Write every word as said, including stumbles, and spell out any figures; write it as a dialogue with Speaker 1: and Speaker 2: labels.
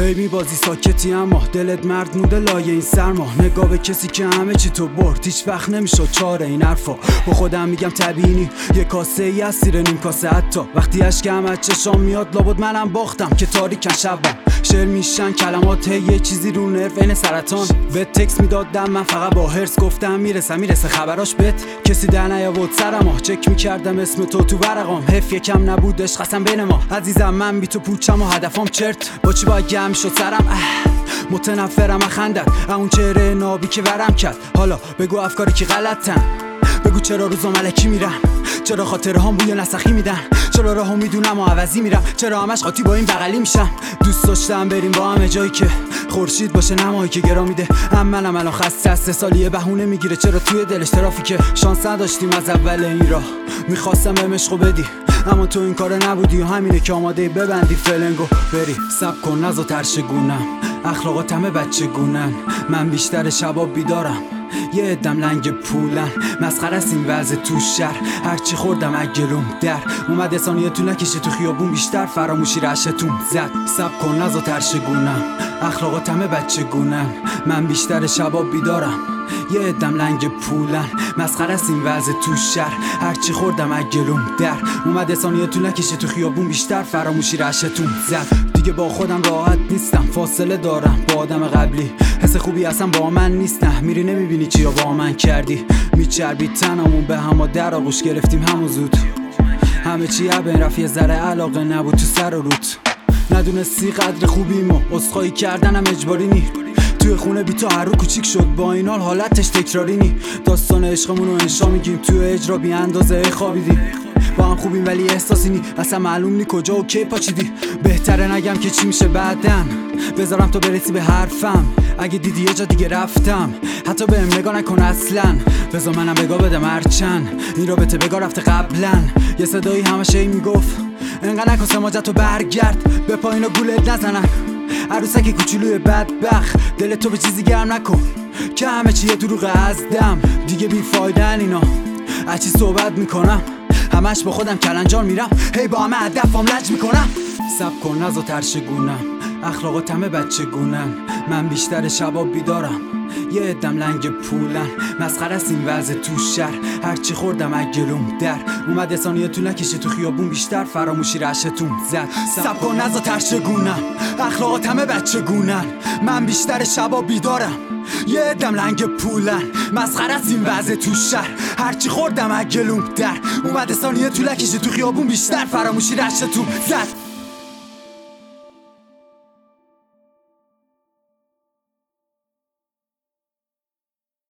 Speaker 1: هی میبازی ساکتی اما دلت مرد مونده لایه این سرما. نگاه به کسی که همه چی تو برد هیچ وقت نمیشد چاره این حرفا. با خودم میگم طبیعی یه کاسه ای از سیر نیم کاسه. حتی وقتی اشکم از چشام میاد لابد منم باختم که تاریکن شبم. شعر میشن کلمات یه چیزی رو نرو این سرطان. به تکس میدادم من فقط با هرس گفتم میرسم میرسه خبراش بت. کسی در نیاورد سرما چک میکردم اسم تو تو ورقام. حف یکم نبودش قسم بین ما عزیزم. من بی تو پوچم و هدفم چرت. با چی باید گم شد سرم متنفرم اخندت اون چهره نابی که ورم کرد. حالا بگو افکاری که غلطن. بگو چرا روزا ملکی میرم. چرا خاطره هم بوی نسخی میدن. چرا راهو میدونم و عوضی میرم. چرا همش قاطی با این بغلی میشم. دوست داشتم بریم با همه جایی که خورشید باشه نمایی که گرا میده. هم منم الان خسته از سه سالیه بهونه میگیره چرا توی دلش ترافیکه. شانس نداشتیم از اول این راه میخواستم به مشقو بدی اما تو این کار نبودی و همینه که آماده ببندی فلنگو بری. سب کن نزا ترشگونم اخلاقات همه بچه گونن. من بیشتر شبا بیدارم یه عدم لنگ پولن. مسخره است این وضع تو شهر هرچی خوردم اگلوم در اومد ثانیه تو نکشه تو خیابون بیشتر فراموشی رشتون زد. سب کن نزا ترشگونم اخلاقات همه بچه گونن. من بیشتر شبا بیدارم یه عدم لنگ پولن. مسخره است این وضع تو شهر هرچی خوردم اگلوم در اومد ثانیه تو نکشه تو خیابون بیشتر فراموشی رشتون زد. دیگه با خودم راحت نیستم فاصله دارم با آدم قبلی. حس خوبی اصلا با من نیست نه میری نمیبینی چیا با من کردی. میچربی تنمون به هم و در آغوش گرفتیم همو زود. همه چی بین رفت یه ذره علاقه نبود تو سر و روت. ندونستی قدر خوبیم و عذرخواهی کردنم اجباری نی. توی خونه بی تو هر رو کوچیک شد با این حال حالتش تکراری نی. داستان عشقمون رو انشا میگیم توی اجرا بی اندازه خوابیدیم. با هم خوبیم ولی احساسی نی اصلا معلوم نی کجا و کی پاچیدی. بهتره نگم که چی میشه بعدن بذارم تو برسی به حرفم. اگه دیدی یه جا دیگه رفتم حتی بهم نگاه نکن اصلا. بذار منم بگاه بدم هرچند این رابطه بگاه رفته قبلا. یه صدایی همشه ای میگفت انقدر نکن سماجتو برگرد به پایین و گولت نزنن. عروسک کوچولوی بدبخت دل تو به چیزی گرم نکن که همه چی یه دروغ از دم. دیگه بی فایدن اینا از چی صحبت میکنم همش با خودم کلنجار میرم. هی با همه هدفم لج میکنم. سب کن نزا ترشگونم اخلاقات همه بچه گونن. من بیشتر شبا بیدارم یه عدم لنگ پولن. مسخره است این وضع تو شهر هرچی خوردم اگلوم در اومد ثانیه تو نکشه تو خیابون بیشتر فراموشی رشتون زد. سب کن نزا ترشگونم اخلاقات همه بچه گونن. من بیشتر شبا بیدارم یه عدم لنگ پولن. مسخره است این وضع تو شهر هرچی خوردم اگلوم در اومد ثانیه تو نکشه تو خیابون بیشتر فراموشی رشتون زد.